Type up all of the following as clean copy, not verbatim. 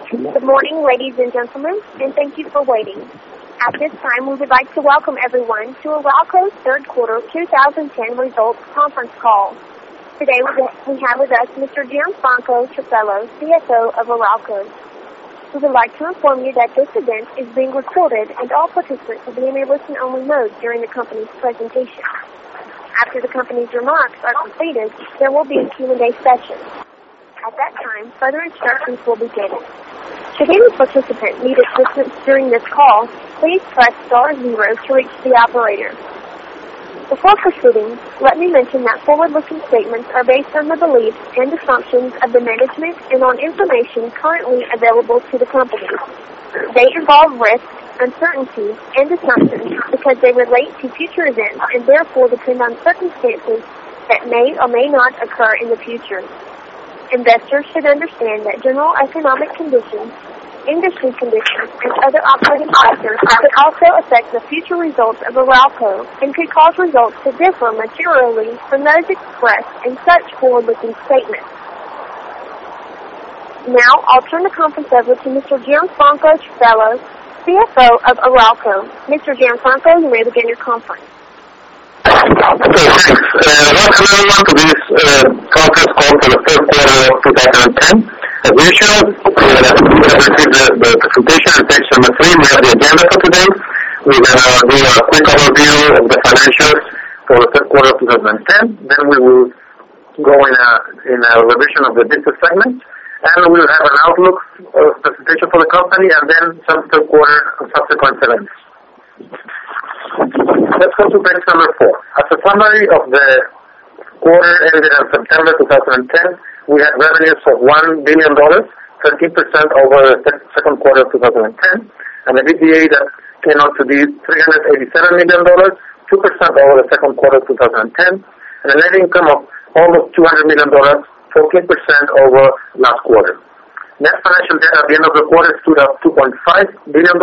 Good morning, ladies and gentlemen, and thank you for waiting. At this time, we would like to welcome everyone to Arauco's third quarter 2010 results conference call. Today we have with us Mr. Gianfranco Truffello, CFO of Arauco. We would like to inform you that this event is being recorded and all participants will be in a listen-only mode during the company's presentation. After the company's remarks are completed, there will be a Q&A session. At that time, further instructions will be given. Should any participant need assistance during this call, please press *0 to reach the operator. Before proceeding, let me mention that forward-looking statements are based on the beliefs and assumptions of the management and on information currently available to the company. They involve risks, uncertainties, and assumptions because they relate to future events and therefore depend on circumstances that may or may not occur in the future. Investors should understand that general economic conditions, industry conditions, and other operating factors could also affect the future results of Arauco and could cause results to differ materially from those expressed in such forward-looking statements. Now, I'll turn the conference over to Mr. Gianfranco Truffello, CFO of Arauco. Mr. Gianfranco, you may begin your conference. Okay, thanks. Welcome everyone to this conference call for the third quarter of 2010. As usual, we have received the presentation on page number 3. We have the agenda for today. We're going to do a quick overview of the financials for the third quarter of 2010. Then we will go in a revision of the business segments. And we will have an outlook presentation for the company and then some third quarter and subsequent events. Let's go to page number 4. As a summary of the quarter ended in September 2010, we had revenues of $1 billion, 13% over the second quarter of 2010, and an EBITDA that came out to be $387 million, 2% over the second quarter of 2010, and a net income of almost $200 million, 14% over last quarter. Net financial debt at the end of the quarter stood at $2.5 billion,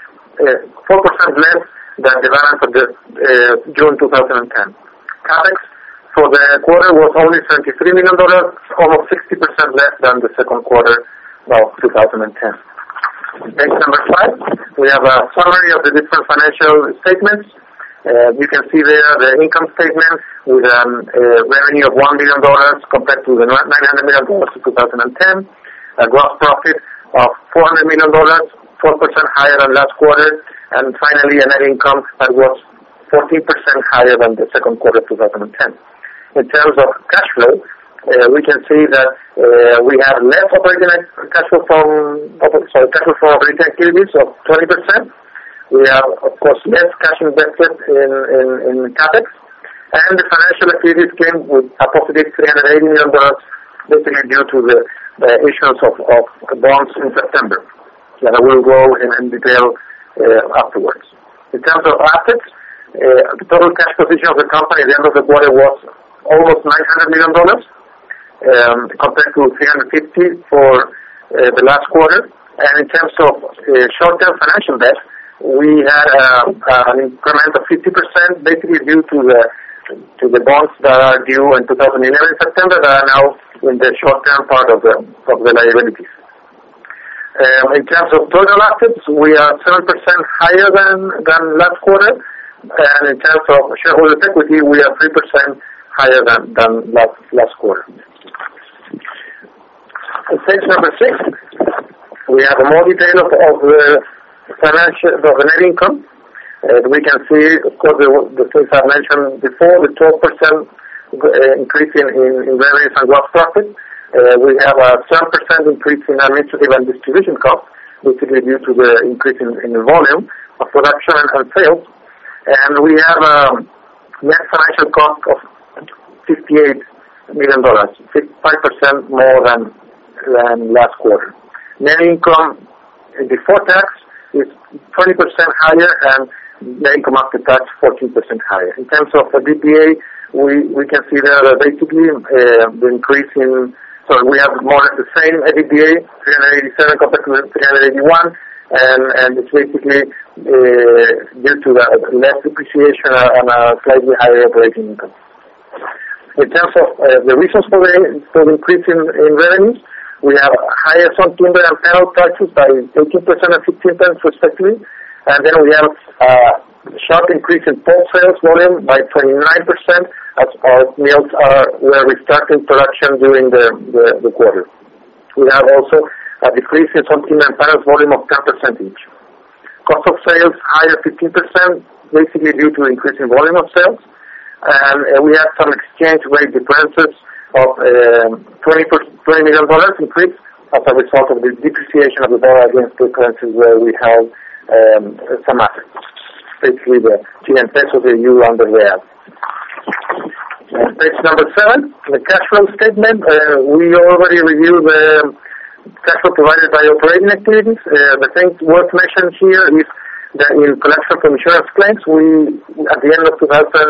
4% less than the balance of the June 2010. CapEx for the quarter was only $73 million, almost 60% less than the second quarter of 2010. Page number 5, we have a summary of the different financial statements. You can see there the income statement with a revenue of $1 billion compared to the $900 million of 2010, a gross profit of $400 million, 4% higher than last quarter, and finally a net income that was 14% higher than the second quarter of 2010. In terms of cash flow, we can see that we have less cash flow from operating activities of 20%. We have, of course, less cash invested in CapEx, and the financial activities came with a positive $380 million, basically due to the issuance of bonds in September. That I will go in detail afterwards. In terms of assets, the total cash position of the company at the end of the quarter was almost $900 million, compared to $350 for the last quarter. And in terms of short-term financial debt, we had an increment of 50%, basically due to the bonds that are due in 2011 September that are now in the short-term part of the liabilities. In terms of total assets, we are 7% higher than last quarter, and in terms of shareholders' equity, we are 3% higher than last quarter. On page number 6, we have a more detail of the net income. We can see, of course, the things I mentioned before, the 12% increase in revenues and gross profit. We have a 7% increase in administrative and distribution costs, basically due to the increase in the volume of production and sales. And we have a net financial cost of $58 million, 5% more than last quarter. Net income before tax is 20% higher, and net income after tax 14% higher. In terms of the EBITDA, we can see there that basically the increase in. So we have more or less the same EBITDA, 387 compared to 381, and it's basically due to the less depreciation and a slightly higher operating income. In terms of the reasons for the increase in revenues, We have higher some timber and panel prices by 18% and 15% respectively. And then we have a sharp increase in pulp sales volume by 29% as our mills were restarting production during the quarter. We have also a decrease in some timber and panels volume of 10% each. Cost of sales higher 15%, basically due to increase in volume of sales. And we had some exchange rate differences of $20 million increase as a result of the depreciation of the dollar against the currencies where we have some assets, basically the Chilean peso, the euro, and the real. Page number 7, the cash flow statement. We already reviewed the cash flow provided by operating activities. The thing worth mentioning here is that in collection from insurance claims, we at the end of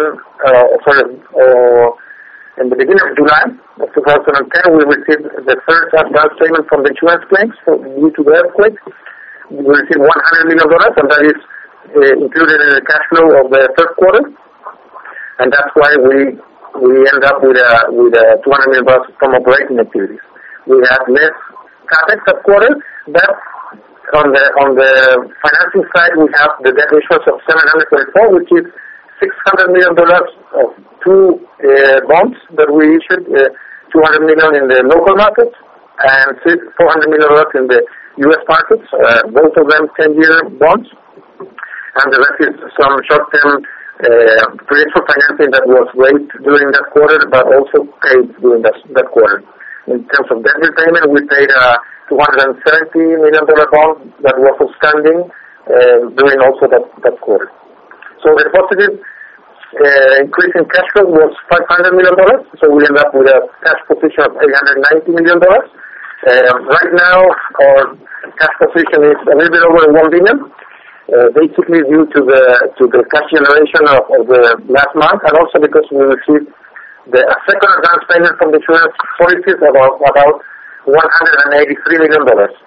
in the beginning of July of 2010, we received the first advance payment from the insurance claims due to the earthquake. We received $100 million, and that is included in the cash flow of the third quarter, and that's why we end up with $200 million from operating activities. We had less capex that quarter, but on the financing side, we have the debt issuance of $724, which is $600 million of two bonds that we issued, $200 million in the local markets and $400 million in the U.S. markets, both of them 10-year bonds, and the rest is some short-term financial financing that was raised during that quarter, but also paid during that quarter. In terms of debt repayment, we paid a $270 million bond that was outstanding during also that quarter. So the positive increase in cash flow was $500 million, so we end up with a cash position of $890 million. Right now, our cash position is a little bit over $1 billion, basically due to the cash generation of the last month, and also because we received a second advance payment from the insurance policies about $183 million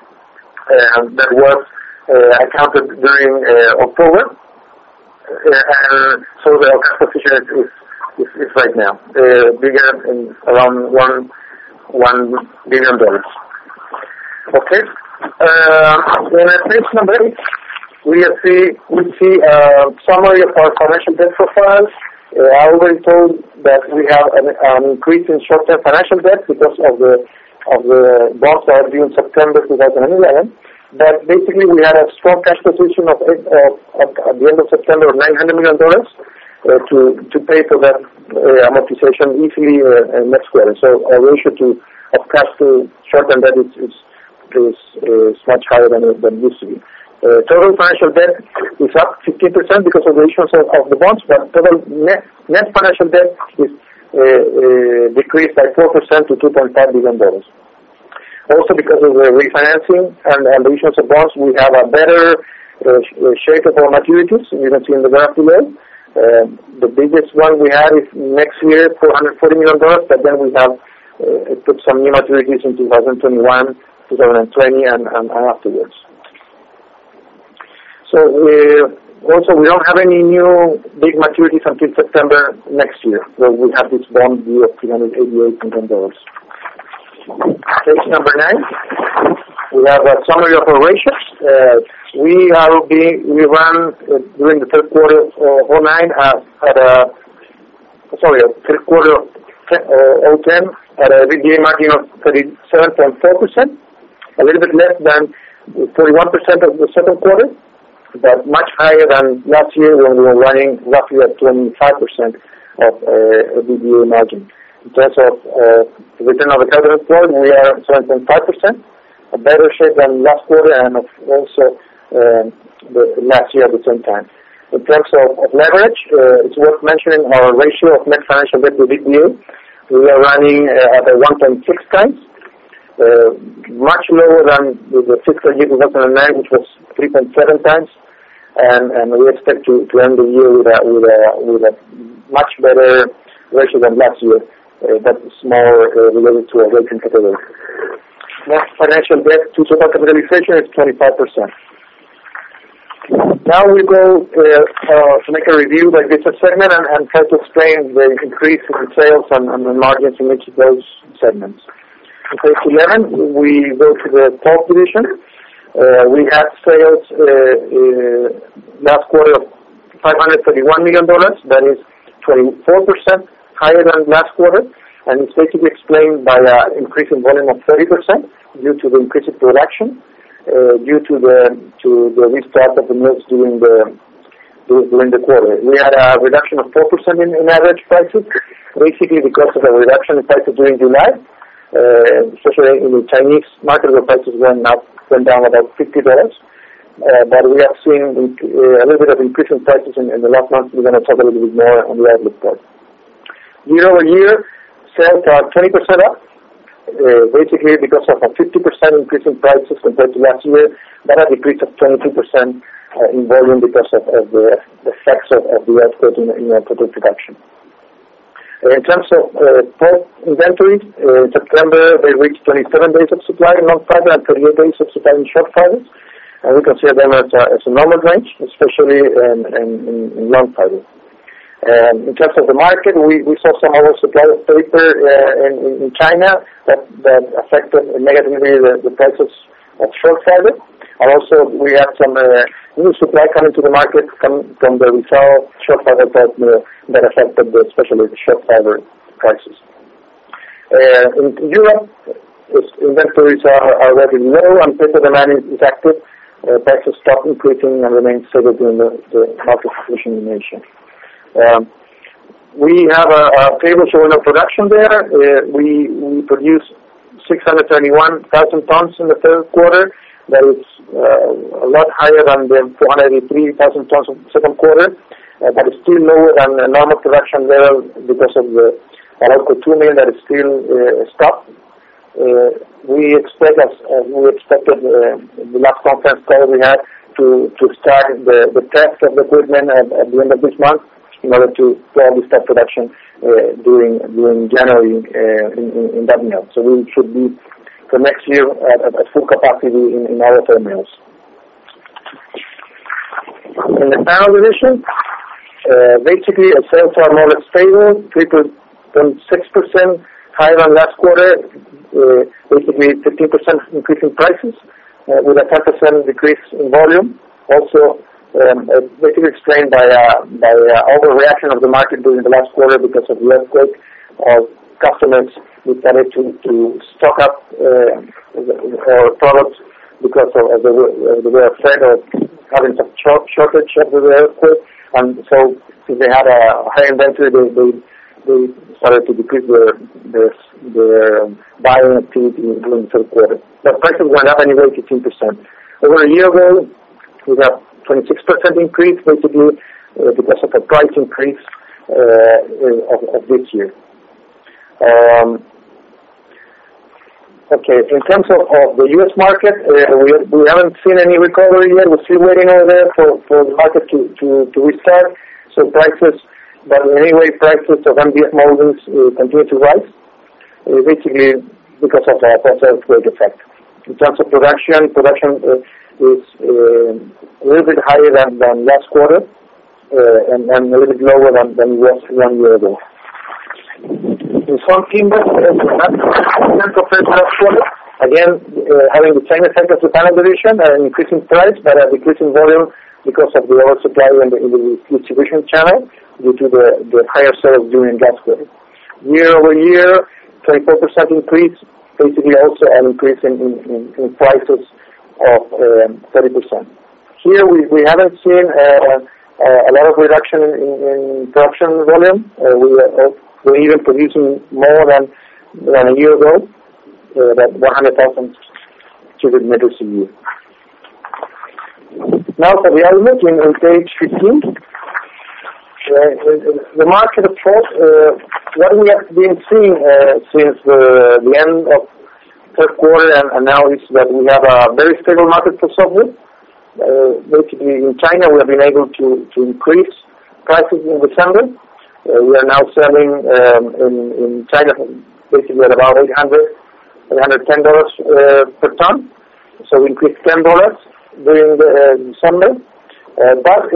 that was accounted during October. And so the cash position is right now bigger in around $1 billion. Okay. In page number 8, we see a summary of our financial debt profile. I already told that we have an increase in short-term financial debt because of the bonds that are due in September 2011. But basically, we had a strong cash position at the end of September of $900 million to pay for that amortization easily next quarter. So our ratio of cash to short-term debt is much higher than it used to be. Total financial debt is up 15% because of the issuance of the bonds, but total net financial debt is decreased by 4% to $2.5 billion. Also, because of the refinancing and the issuance of bonds, we have a better shape of our maturities. You can see in the graph below. The biggest one we have is next year, $440 million, but then we have put some new maturities in 2021, 2020, and afterwards. So we don't have any new big maturities until September next year, where we have this bond due of $388 million. Page number 9, we have a summary of our ratios. We ran during the third quarter of 2010 at a EBITDA margin of 37.4%, a little bit less than 41% of the second quarter, but much higher than last year when we were running roughly at 25% of EBITDA margin. In terms of return on the capital employed, we are 7.5%, a better shape than last quarter and also last year at the same time. In terms of leverage, it's worth mentioning our ratio of net financial debt to EBITDA. We are running at a 1.6 times, much lower than the fiscal year 2009, which was 3.7 times. And we expect to end the year with a much better ratio than last year. That is more related to a rating category. Net financial debt to total capitalization is 25%. Now we go to make a review by business segment and try to explain the increase in sales and the margins in each of those segments. On page 11, we go to the pulp division. We had sales last quarter of $531 million. That is 24% higher than last quarter, and it's basically explained by an increase in volume of 30% due to the increase in production, due to the restart of the mills during the quarter. We had a reduction of 4% in average prices, basically because of a reduction in prices during July, especially in the Chinese market where prices went down about $50. But we have seen a little bit of increase in prices in the last month. We're going to talk a little bit more on the outlook part. Year over year, sales are 20% up, basically because of a 50% increase in prices compared to last year, but a decrease of 22% in volume because of the effects of the earthquake in total production. In terms of pulp inventories, in September they reached 27 days of supply in long fiber and 38 days of supply in short fibers, and we consider them as a normal range, especially in long fiber. In terms of the market, we saw some oversupply of paper in China that affected negatively the prices of short fiber. And also, we had some new supply coming to the market from the Rizal short fiber pulp mill that affected especially the short fiber prices. In Europe, inventories are relatively low and paper demand is active. Prices stop increasing and remain stable during the market situation in Asia. We have a table showing our production there. We produced 631,000 tons in the third quarter. That is a lot higher than the 483,000 tons of the second quarter, but it's still lower than the normal production level because of the Arauco 2 mill that is still stopped. We expect, as we expected the last conference call we had, to start the test of the equipment at the end of this month in order to probably start production during January in that mill. So we should be for next year at full capacity in all of our mills. In the panel division, basically sales are more or less stable, 3.6% higher than last quarter, basically 15% increase in prices, with a 10% decrease in volume. Also, basically explained by overreaction of the market during the last quarter because of the earthquake. Customers decided to stock up our products because they were afraid of having some shortage of the earthquake, and so since they had a high inventory, they started to decrease their buying activity during the third quarter. But prices went up anyway, 15%. Over a year ago, we got 26% increase, basically because of a price increase of this year. Okay, in terms of the U.S. market, we haven't seen any recovery yet. We're still waiting over there for the market to restart. So prices, but anyway, prices of MDF moldings continue to rise, basically because of the earthquake effect. In terms of production is a little bit higher than last quarter, and a little bit lower than it was 1 year ago. In some timber, compared to last quarter, again, having the same effect as the panel division, an increasing price, but a decreasing volume because of the oversupply in the distribution channel due to the higher sales during last quarter. Year over year, 24% increase, basically also an increase in prices of 30%. Here we haven't seen a lot of reduction in production volume. We're even producing more than a year ago, that 100,000 cubic meters a year. Now for the outlook on page 15. The market of pulp, what we have been seeing since the end of third quarter and now is that we have a very stable market for softwood. Basically in China we have been able to increase prices in December. We are now selling in China basically at about $810 per ton. So we increased $10 during December. But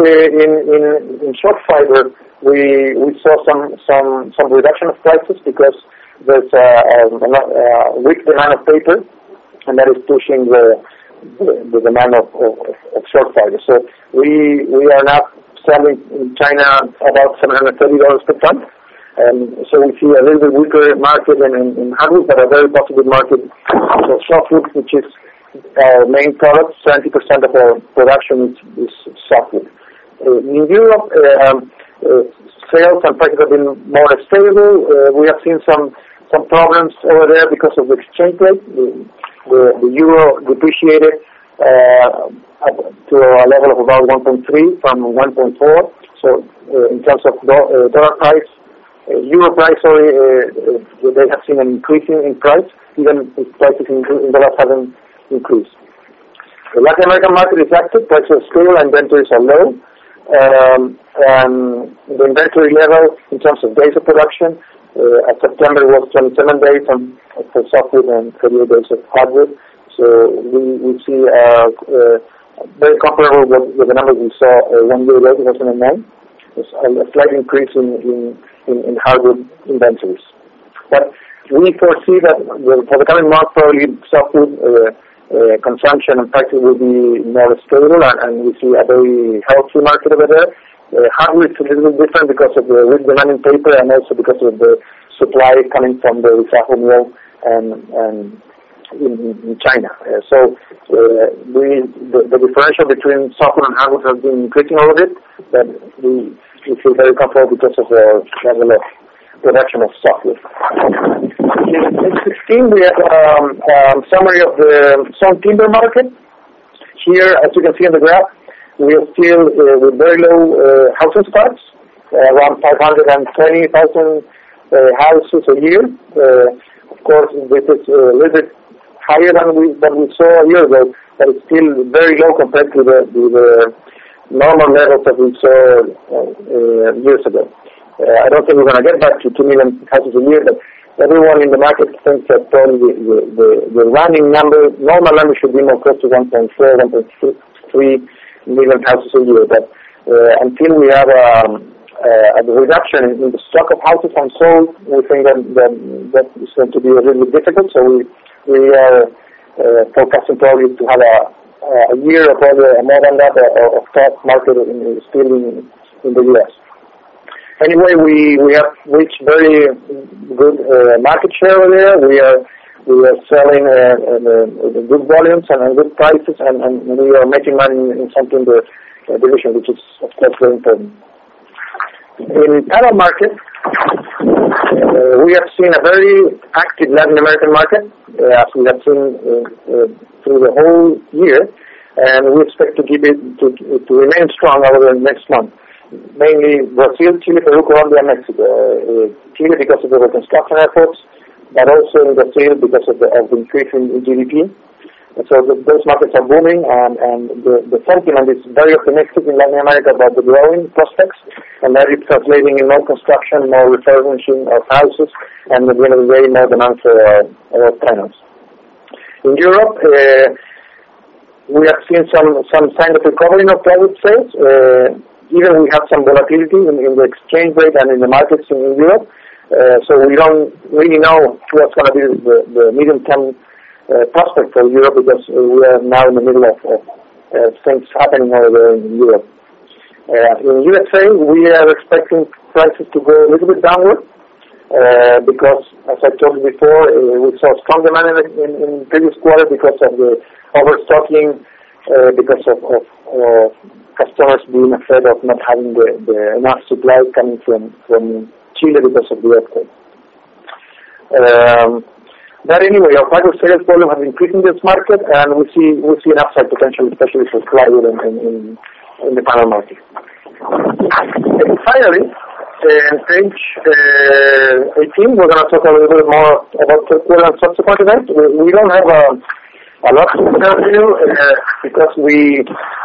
in short fiber, we saw some reduction of prices because there's a weak demand of paper, and that is pushing the demand of short fiber. So we are now selling in China about $730 per ton. So we see a little bit weaker market in hardwood, but a very positive market for softwood, which is our main product. 70% of our production is softwood. In Europe, sales and prices have been more stable. We have seen some problems over there because of the exchange rate. The euro depreciated to a level of about 1.3 from 1.4. So in terms of dollar price, euro price, they have seen an increase in price, even if prices in dollars haven't increased. The Latin American market is active, prices are stable, inventories are low. And the inventory level in terms of days of production at September was 27 days for softwood and 38 days of hardwood. So we see very comparable with the numbers we saw 1 year ago, 2009. There's a slight increase in hardwood inventories. But we foresee that for the coming month, probably softwood consumption and prices will be more stable, and we see a very healthy market over there. Hardwood is a little bit different because of the weak demand in paper, and also because of the supply coming from the Risaralda mill and in China. So the differential between softwood and hardwood has been increasing a little bit, but we feel very comfortable because of the level of production of softwood. In page 16, we have a summary of the sawn timber market. Here, as you can see in the graph, we are still with very low housing starts, around 520,000 houses a year. Of course, this is a little bit higher than we saw a year ago, but it's still very low compared to the normal levels that we saw years ago. I don't think we're going to get back to 2 million houses a year, but everyone in the market thinks that probably the running number, normal number, should be more close to 1.4, 1.3 million houses a year. But until we have a reduction in the stock of houses unsold, we think that is going to be a little bit difficult. So we are forecasting probably to have a year or probably more than that of stock market still in the U.S. Anyway, we have reached very good market share over there. We are selling good volumes and good prices, and we are making money in something the division, which is of course very important. In panel market, we have seen a very active Latin American market, as we have seen through the whole year, and we expect to keep it to remain strong over the next month. Mainly Brazil, Chile, Peru, Colombia, and Mexico. Chile because of the reconstruction efforts, but also in Brazil because of the increase in GDP. And so those markets are booming, and the sentiment is very optimistic in Latin America about the growing prospects, and that is translating in more construction, more refurbishing of houses, and at the end of the day, more demand for our panels. In Europe, we have seen some sign of recovery of private sales. Even we have some volatility in the exchange rate and in the markets in Europe, so we don't really know what's going to be the medium-term prospect for Europe, because we are now in the middle of things happening over there in Europe. In USA, we are expecting prices to go a little bit downward, because, as I told you before, we saw strong demand in previous quarter because of the overstocking, because of customers being afraid of not having the enough supply coming from Chile because of the earthquake. But anyway, our fiber sales volume has increased in this market, and we see an upside potential, especially for plywood in the panel market. And finally, in page 18, we're going to talk a little bit more about third quarter and subsequent events. We don't have a lot to tell you because we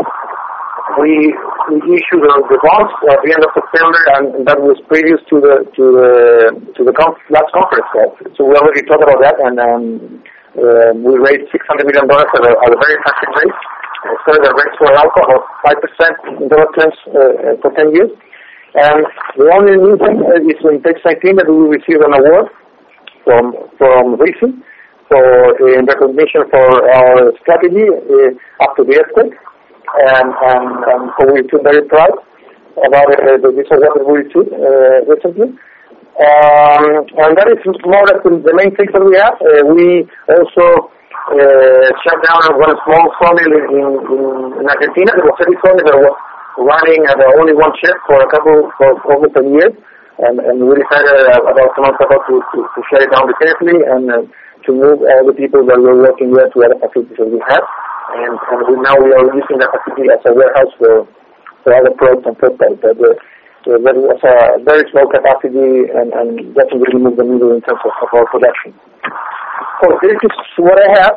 issued the bonds at the end of September, and that was previous to the last conference call. So we already talked about that, and we raised $600 million at a very attractive rate. So the rates for alcohol of 5% in dollar terms for 10 years. And the only new thing is in page 19 that we received an award from RISI in recognition for our strategy after the earthquake, and so we feel very proud about this award that we received recently. And that is more or less the main things that we have. We also shut down one small sawmill in Argentina. There was a sawmill that was running at only one shift for almost a year, and we decided about 2 months ago to shut it down carefully and to move all the people that were working there to other facilities that we have, and now we are using that facility as a warehouse for other products and third parties. But that was a very small capacity and doesn't really move the needle in terms of our production. So this is what I have.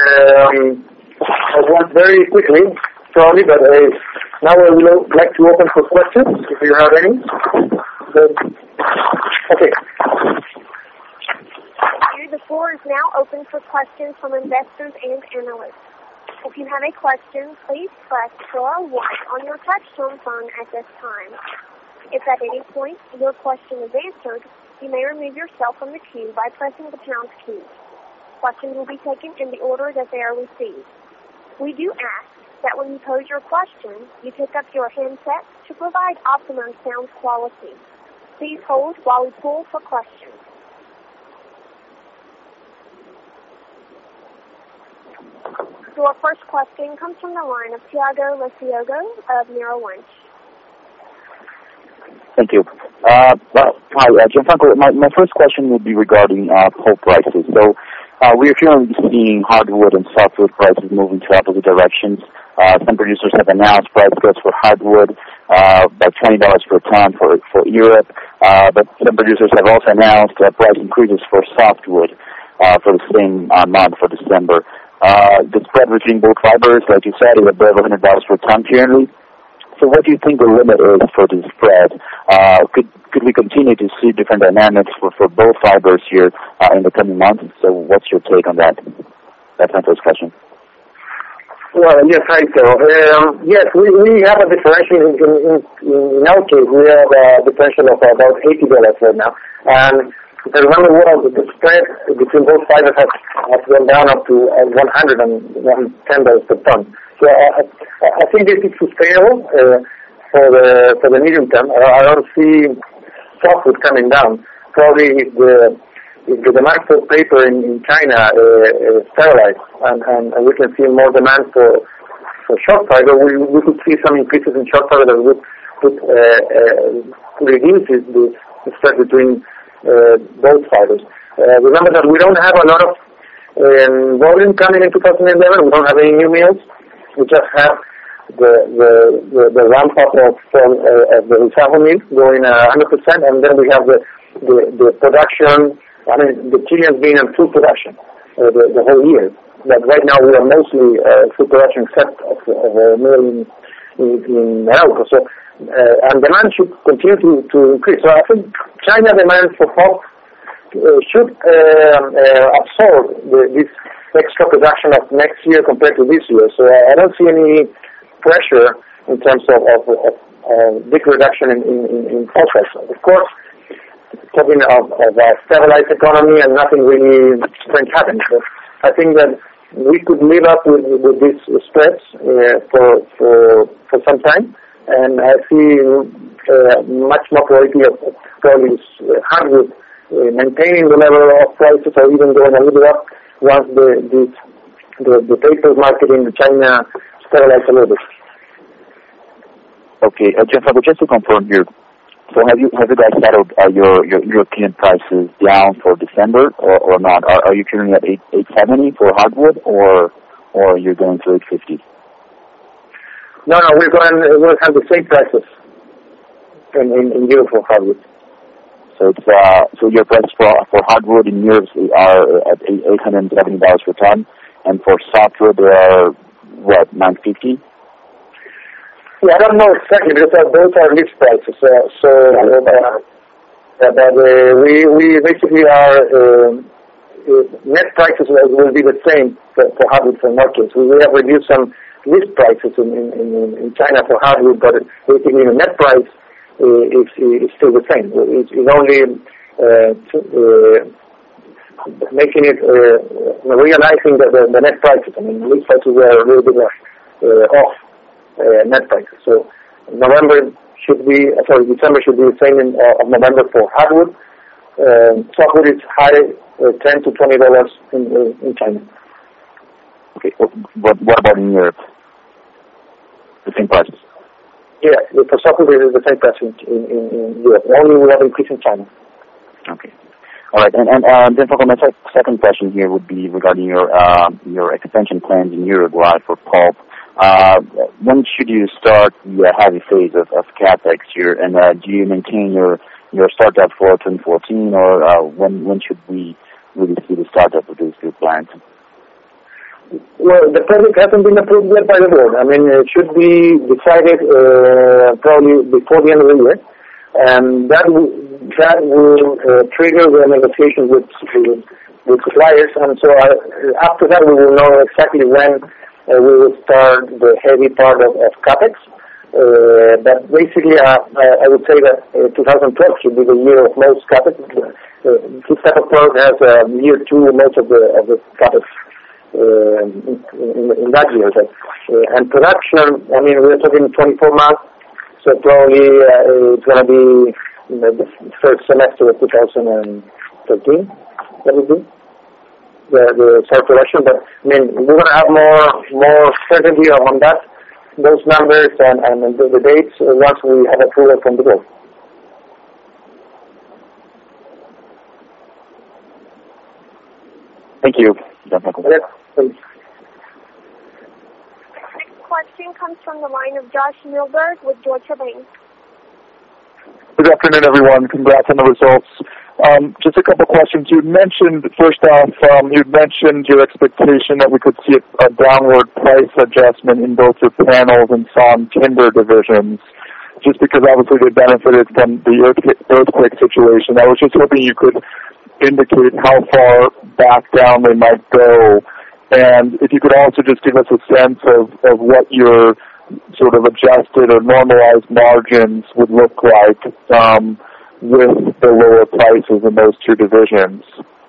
I went very quickly, probably, but now I would like to open for questions, if you have any. Okay. The floor is now open for questions from investors and analysts. If you have a question, please press star 1 on your touch-tone phone at this time. If at any point your question is answered, you may remove yourself from the queue by pressing the pound key. Questions will be taken in the order that they are received. We do ask that when you pose your question, you pick up your handset to provide optimum sound quality. Please hold while we pull for questions. So our first question comes from the line of Tiago Laciogo of Merrill Lynch. Thank you. Hi, Gianfranco. My first question would be regarding pulp prices. So we are currently seeing hardwood and softwood prices moving to opposite directions. Some producers have announced price cuts for hardwood, about $20 per ton for Europe, but some producers have also announced price increases for softwood for the same month, for December. The spread between both fibers, like you said, is above $100 per ton currently. So what do you think the limit is for the spread? Could we continue to see different dynamics for both fibers here in the coming months? So what's your take on that? That's my first question. Well, yes, hi, Joe. Yes, we have a differential in our case. We have a differential of about $80 right now. And remember, the spread between both fibers has gone down up to $110 per ton. So I think this is sustainable for the medium term. I don't see softwood coming down. Probably if the demand for paper in China stabilizes and we can see more demand for short fiber, we could see some increases in short fiber that would reduce the spread between both fibers. Remember that we don't have a lot of volume coming in 2011. We don't have any new mills. We just have the ramp up of the Rizal mill going 100%, and then we have the production. I mean, the Chileans being in full production the whole year. But right now we are mostly full production except of a mill in Arauco. So and demand should continue to increase. So I think China demand for pulp should absorb this extra production of next year compared to this year. So I don't see any pressure in terms of big reduction in pulp prices. Of course, talking of a stabilized economy and nothing really strange happening. So I think that we could live up with these spreads for some time, and I see much more probability of probably hardwood maintaining the level of prices or even going a little up once the paper market in China stabilizes a little bit. Okay, Gianfranco, just to confirm here, so have you guys settled your European prices down for December or not? Are you currently at $870 for hardwood or you're going to $850? No, we're going to have the same prices in Europe for hardwood. So it's so your prices for hardwood in Europe are at $870 per ton, and for softwood they are what, $950? Yeah, I don't know exactly because those are list prices. We basically are net prices will be the same for hardwood for markets. We have reduced some list prices in China for hardwood, but basically the net price is still the same. It's only making it, realizing that the net prices, lease prices were a little bit off net prices. So December should be the same of November for hardwood. Softwood is high, $10 to $20 in China. Okay, what about in Europe? The same prices? Yeah, for softwood it is the same price in Europe. Only we have increase in China. Okay. All right, and then for my second question here would be regarding your expansion plans in Uruguay for pulp. When should you start the heavy phase of capex here, and do you maintain your startup for 2014, or when should we really see the startup of these two plants? Well, the project hasn't been approved yet by the board. It should be decided probably before the end of the year, and that will trigger the negotiations with suppliers. And so after that, we will know exactly when we will start the heavy part of capex. But basically, I would say that 2012 should be the year of most capex. This type of product has year two most of the capex. In that year, and production, we're talking 24 months, so probably it's going to be the first semester of 2013. That would be the start production. But we're going to have more certainty on those numbers and the dates once we have approval from the board. Thank you. Next question comes from the line of Josh Milberg with Deutsche Bank. Good afternoon, everyone. Congrats on the results. Just a couple questions. You mentioned, first off, your expectation that we could see a downward price adjustment in both your panels and sawn timber divisions, just because obviously they benefited from the earthquake situation. I was just hoping you could indicate how far back down they might go. And if you could also just give us a sense of what your sort of adjusted or normalized margins would look like with the lower prices in those two divisions.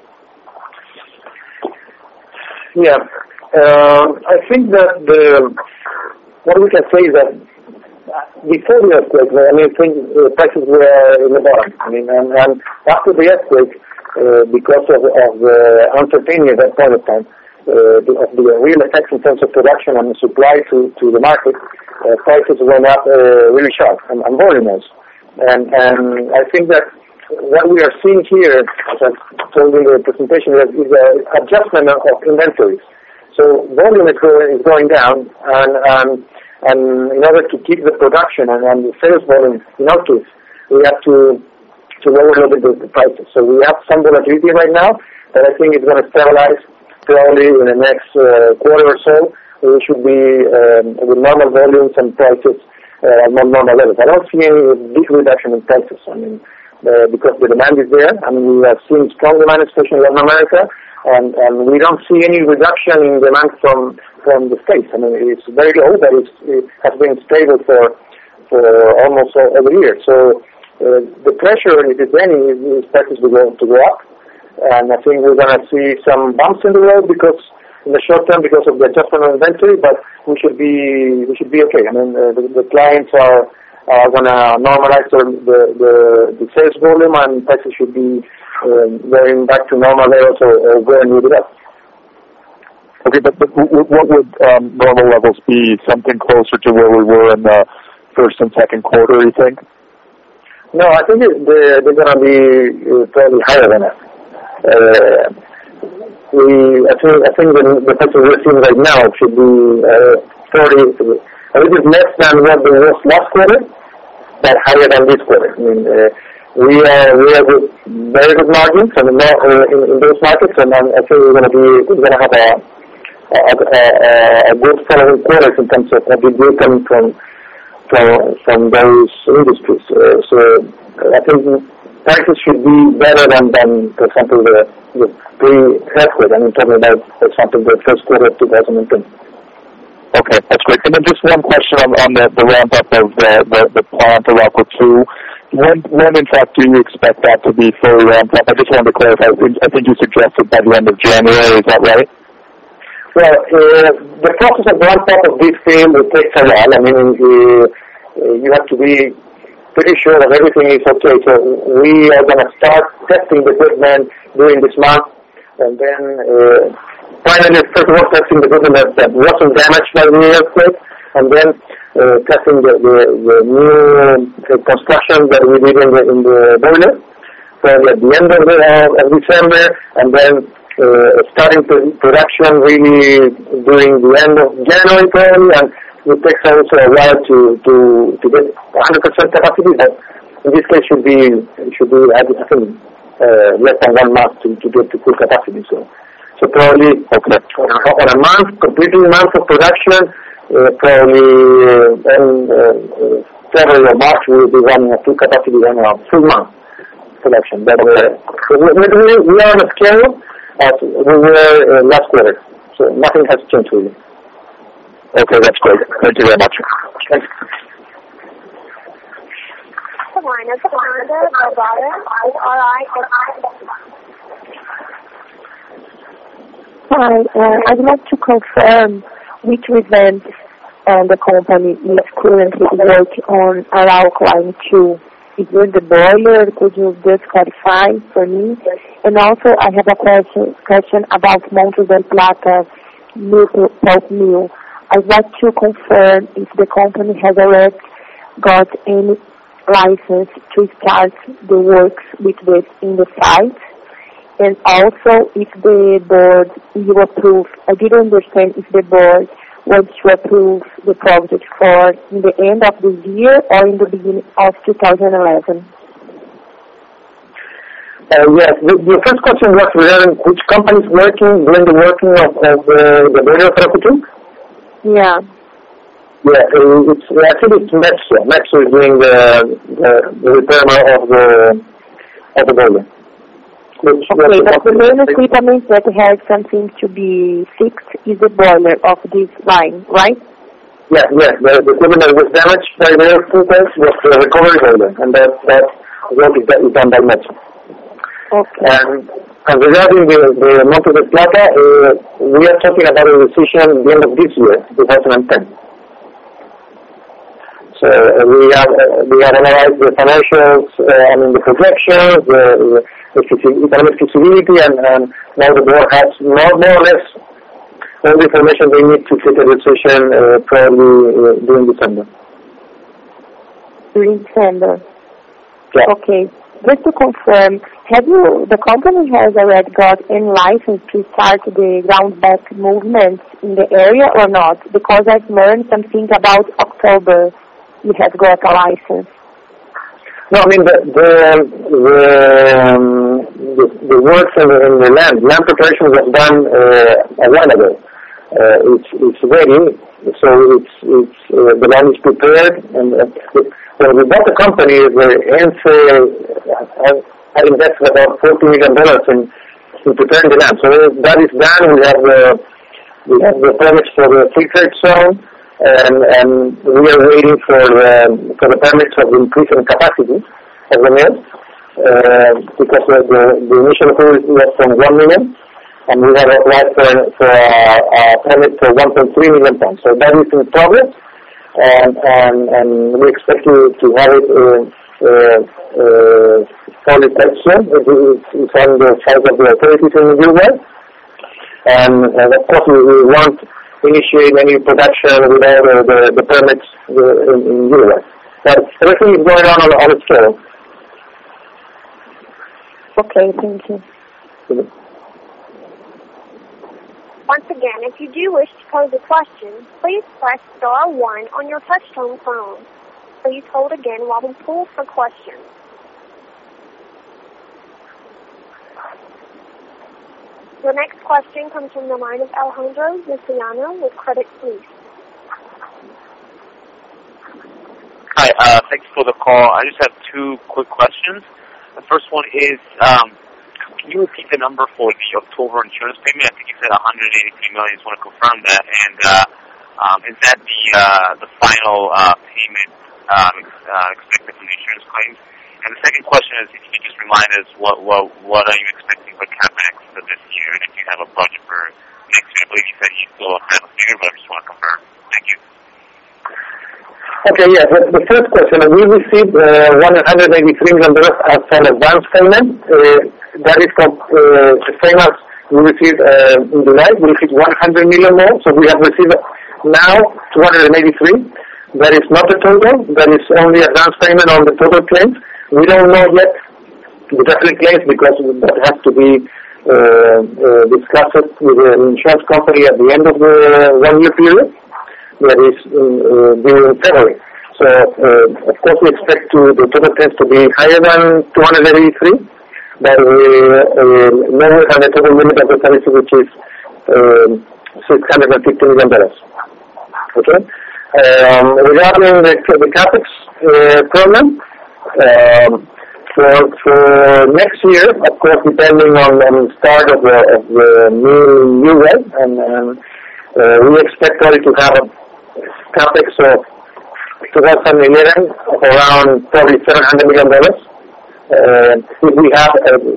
Yeah. I think that what we can say is that before the earthquake, I think prices were in the bottom. And after the earthquake, because of the uncertainty at that point of time, of the real effects in terms of production and supply to the market, prices went up really sharp and voluminous. And I think that what we are seeing here, as I told in the presentation, is an adjustment of inventories. So volume is going down, and in order to keep the production and the sales volume in our case, we have to lower a little bit the prices. So we have some volatility right now, but I think it's going to stabilize probably in the next quarter or so. We should be with normal volumes and prices at normal levels. I don't see any big reduction in prices. Because the demand is there. We have seen strong demand, especially in Latin America, and we don't see any reduction in demand from the States. It's very low, but it has been stable for almost every year. So the pressure, if it's any, is prices to go up. And I think we're going to see some bumps in the road in the short term because of the adjustment of inventory, but we should be okay. The clients are going to normalize the sales volume, and prices should be going back to normal levels or going with it up. Okay, but what would normal levels be? Something closer to where we were in the first and second quarter, you think? No, I think they're going to be probably higher than that. I think the prices we're seeing right now should be 40, a little bit less than what it was last quarter, but higher than this quarter. We are with very good margins in those markets, and I think we're going to have a good following quarters in terms of EBITDA coming from those industries. So I think prices should be better than for example, the pre-earthquake. Talking about, for example, the first quarter of 2010. Okay, that's great. And then just one question on the ramp-up of the plant, Arauco 2. when in fact do you expect that to be fully ramped up? I just wanted to clarify. I think you suggested by the end of January. Is that right? Well, the process of ramp-up of this field will take a while. I mean, you have to be pretty sure that everything is okay. So we are going to start testing the equipment during this month, and then finally, first of all, testing the equipment that wasn't damaged by the earthquake, and then testing the new construction that we did in the boiler. So at the end of December, and then starting production really during the end of January probably, and it takes also a while to get 100% capacity, but in this case should be I think less than 1 month to get to full capacity. So probably on a month, completely month of production, probably February or March we will be running a full capacity on a full month production. But we are on a scale as we were last quarter, so nothing has changed really. Okay, that's great. Thank you very much. Thanks. The line is Fernanda Barbada, RI. Hi, I'd like to confirm which events the company is currently working on Arauco Line 2. Is it the boiler? Could you just clarify for me? And also, I have a question about Montes del Plata pulp mill. I'd like to confirm if the company has already got any license to start the works with this in the site, and also if the board will approve. I didn't understand if the board wants to approve the project for in the end of the year or in the beginning of 2011. Yes, the first question was regarding which company is doing the working of the boiler of Arauco 2? Yeah. Yeah, it's Metso. Metso is doing the repair of the boiler. Okay, but the main equipment that has something to be fixed is the boiler of this line, right? Yeah. The equipment that was damaged by the earthquake was the recovery boiler, and that work is done by Metso. Okay. And regarding the Montes del Plata, we are talking about a decision at the end of this year, 2010. So we have analyzed the financials, the projections, the economic feasibility, and now the board has more or less all the information they need to take a decision probably during December. During December. Yeah. Okay. Just to confirm, the company has already got any license to start the ground back movements in the area or not? Because I've learned something about October. You have got a license. No, I mean the works in the land preparation was done a while ago. It's ready, so it's the land is prepared, and when we bought the company, the ENCE had invested about $40 million in preparing the land. So that is done. We have the permits for the free trade zone. And we are waiting for the permits of increasing capacity of the mill because the initial approval was from 1 million, and we have applied for a permit for 1.3 million tons. So that is in progress, and we expect to have it fully quite soon. It's on the side of the authorities in Uruguay, and of course we want initiate any production without the permits in Uruguay. But everything is going on its scale. Okay, thank you. Once again, if you do wish to pose a question, please press star 1 on your touch-tone phone. Please hold again while we pull for questions. The next question comes from the line of Alejandro Luciano with Credit Suisse. Hi, thanks for the call. I just have 2 quick questions. The first one is, can you repeat the number for the October insurance payment? I think you said $183 million. I just want to confirm that. And is that the final payment expected from the insurance claims? And the second question is, if you could just remind us what are you expecting for CapEx for this year, and if you have a budget for next year. I believe you said you still have a figure, but I just want to confirm. Thank you. Okay, yeah. The first question, we received $183 million as an advance payment. That is the same as we received in July. We received $100 million more, so we have received now $283. That is not the total. That is only advance payment on the total claims. We don't know yet the definite claims because that has to be discussed with the insurance company at the end of the 1 year period. That is during February. So, of course, we expect the total claims to be higher than 283, but lower than the total limit of the policy, which is $650 million. Okay. Regarding the CapEx program, for next year, of course, depending on the start of the new well, and we expect probably to have a CapEx of 2011 of around probably $700 million. If we have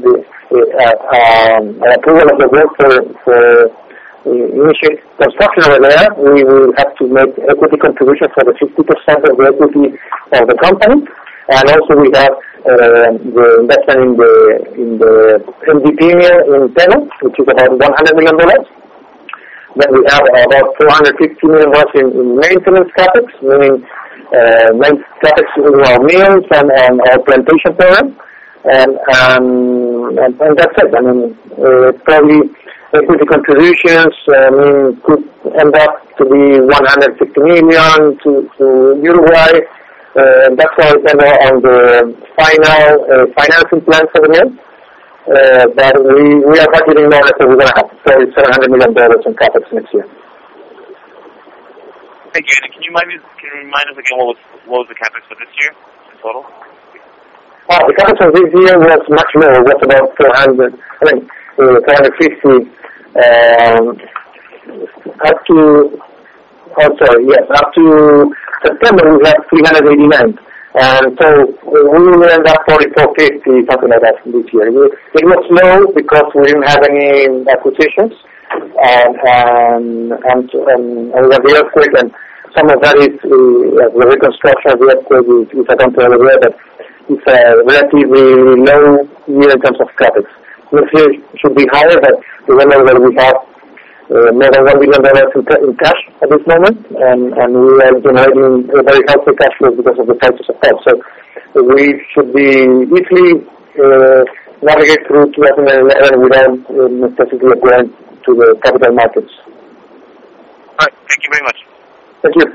an approval of the work for initiate construction over there, we will have to make equity contribution for the 50% of the equity of the company, and also we have the investment in the MVP mill in Teno, which is about $100 million. Then we have about $450 million in maintenance CapEx, meaning CapEx in our mills and our plantation program, and that's it. I mean, probably equity contributions could end up to be $150 million to Uruguay. That's all depend on the final financing plan for the mill. But we are budgeting more or less that we're going to have probably $700 million in CapEx next year. Thank you. And can you remind us again what was the CapEx for this year in total? The CapEx for this year was much lower. It was about 450. Up to September we have 389. And so we will end up probably 450, something like that this year. It was low because we didn't have any acquisitions, and we have the earthquake, and some of that is the reconstruction of the earthquake is a temporary area, but it's a relatively low year in terms of CapEx. Next year should be higher, but remember that we have more than $1 billion in cash at this moment, and we are generating a very healthy cash flow because of the prices of coal. So we should be easily navigate through 2011 without necessarily going to the capital markets. All right. Thank you very much. Thank you.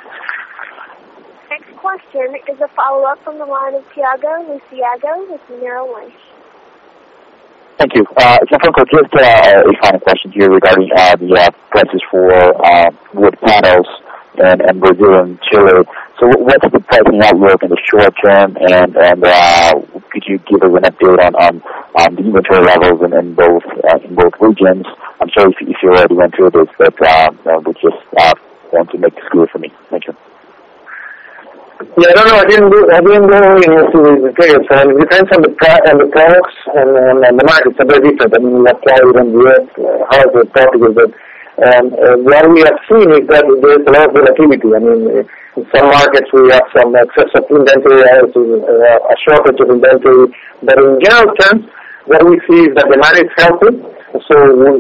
Next question is a follow-up from the line of Tiago Luciago with Merrill Lynch. Thank you. Gianfranco, just a final question here regarding the prices for wood panels in Brazil and Chile. So what's the pricing outlook in the short term, and could you give us an update on the inventory levels in both regions? I'm sorry if you already went through this, but we just want to make this clear for me. Thank you. Yeah, I don't know. I didn't go into the details. It depends on the products and the markets are very different. I mean, that's why we don't do it, how the product is. But what we have seen is that there's a lot of volatility. I mean, in some markets we have some excess of inventory, a shortage of inventory. But in general terms, what we see is that demand is healthy. So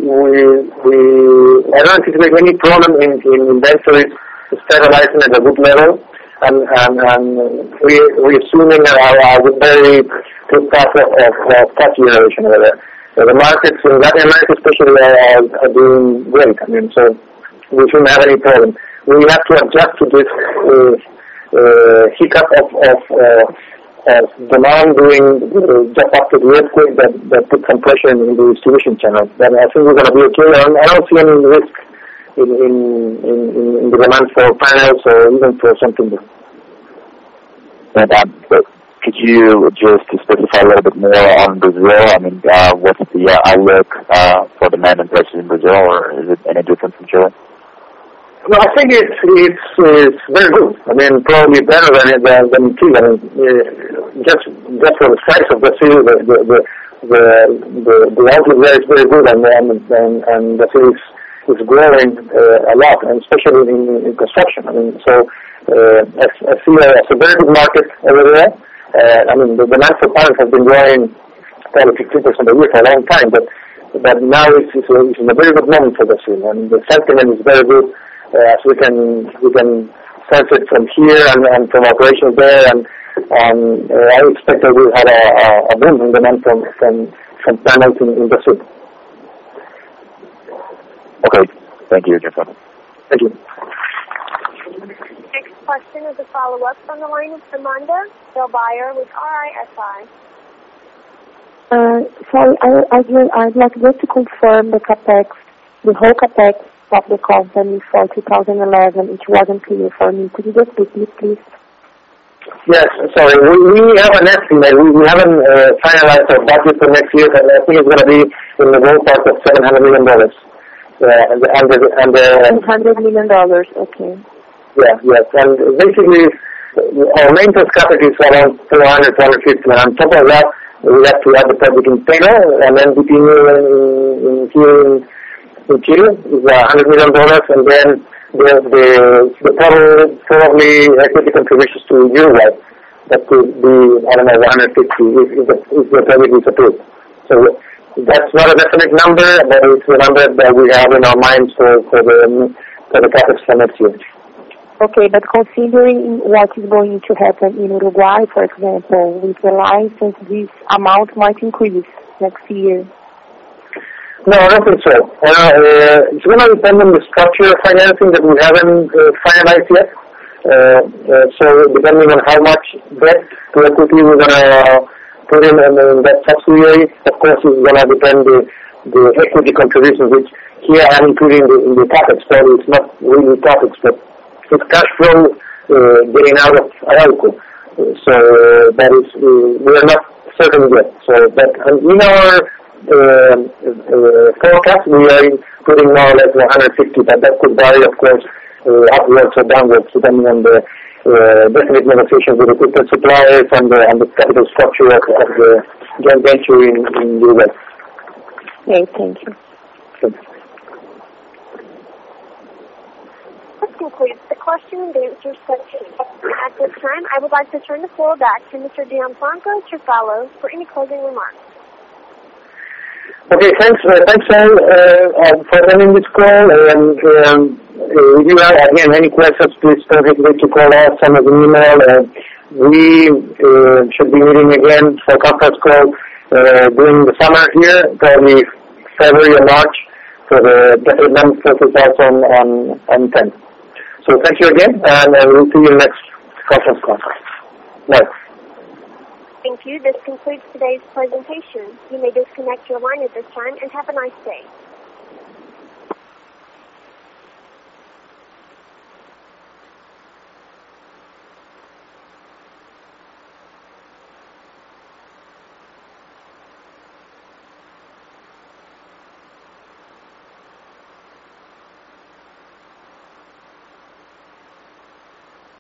I don't anticipate any problem in inventories stabilizing at a good level. And we're assuming a very good path of cash generation over there. So the markets in Latin America especially are doing great. I mean, so we shouldn't have any problem. We have to adjust to this hiccup of demand during just after the earthquake that put some pressure in the distribution channel. But I think we're going to be okay. I don't see any risk in the demand for panels or even for something. And could you just specify a little bit more on Brazil? I mean, what's the outlook for demand and prices in Brazil, or is it any different from Chile? No, I think it's very good. I mean, probably better than Chile. I mean, just for the size of the city, the outlook there is very good, and the city is growing a lot, and especially in construction. I mean, so I see it as a very good market over there. I mean, the demand for panels has been growing probably 15% a year for a long time, but now it's in a very good moment for the city, and the sentiment is very good. As we can sense it from here and from operations there, and I expect that we'll have a boom in demand from panels in Brazil. Okay, thank you, Gianfranco. Thank you. Next question is a follow-up from the line of Amanda Del Bayer with RISI. Sorry, I'd like just to confirm the whole capex of the company for 2011. It wasn't clear for me. Could you just repeat, please? Yes, sorry. We have an estimate. We haven't finalized our budget for next year, but I think it's going to be in the ballpark of $700 million. $700 million, okay. Yeah, yes. And basically, our maintenance capital is around 400, 450. And on top of that, we have to add the project in Teno, and then in Chile is $100 million, and then there's the probably equity contributions to Uruguay. That could be, I don't know, 150 if the project is approved. So that's not a definite number, but it's a number that we have in our minds for the capex for next year. Okay, but considering what is going to happen in Uruguay, for example, with the license, this amount might increase next year. No, I don't think so. It's going to depend on the structure of financing that we haven't finalized yet. So depending on how much debt to equity we're going to put in that subsidiary, of course it's going to depend the equity contributions, which here I'm including in the capex, so it's not really capex, but it's cash flow getting out of Arauco. So that is, we are not certain yet. So that in our forecast, we are putting more or less 150, but that could vary, of course, upwards or downwards, depending on the definite negotiations with equipment suppliers and the capital structure of the joint venture in the US. Okay, thank you. This concludes the question and answer section. At this time, I would like to turn the floor back to Mr. Gianfranco Trufalo for any closing remarks. Okay, thanks all for attending this call. If you have, again, any questions, please don't hesitate to call us, send us an email. We should be meeting again for a conference call during the summer here, probably February or March, for the definite numbers for 2010. So thank you again, and we'll see you next conference call. Bye. Thank you. This concludes today's presentation. You may disconnect your line at this time and have a nice day.